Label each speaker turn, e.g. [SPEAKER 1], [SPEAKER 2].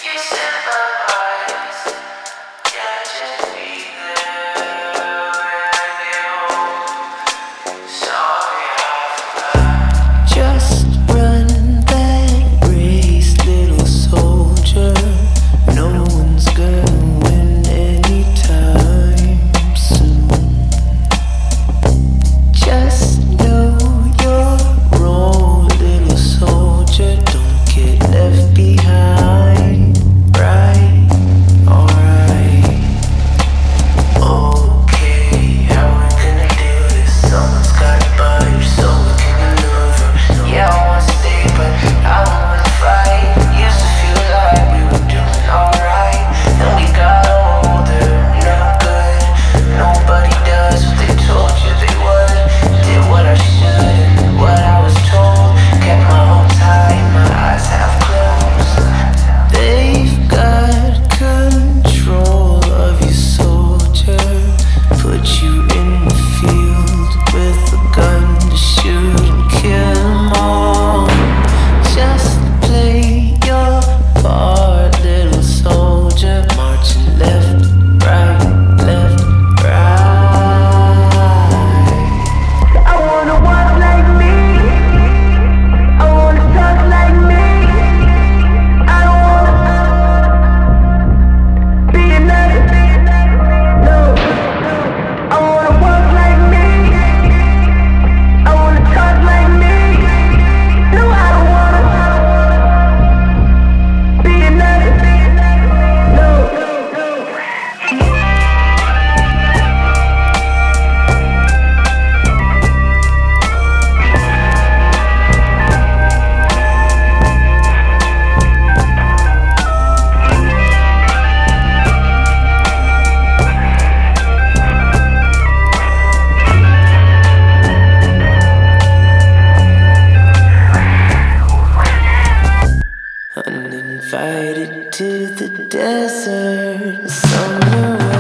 [SPEAKER 1] Just run that race, little soldier. No one's gonna win anytime soon. Just know your role, little soldier. Don't get left behind. Right? Alright. Okay, how we gonna do this? Someone's gotta buy your soul. Yeah, I wanna stay, but I don't wanna fight. Used to feel like we were doing alright. Then we got older, not good. Nobody does what they told you they would. Did what I should and what I was told. Kept my hopes high, my eyes half closed. They've got control of you, soldier. Put you in the field with a gun to shoot and kill 'em all. Just play your part, little soldier. Marching left, right, left, right. I wanna walk like me. I wanna talk like me. I don't wanna be another. No, I wanna walk like me. I wanna talk like me. No, I don't wanna be another. No. Uninvited to the desert, summer.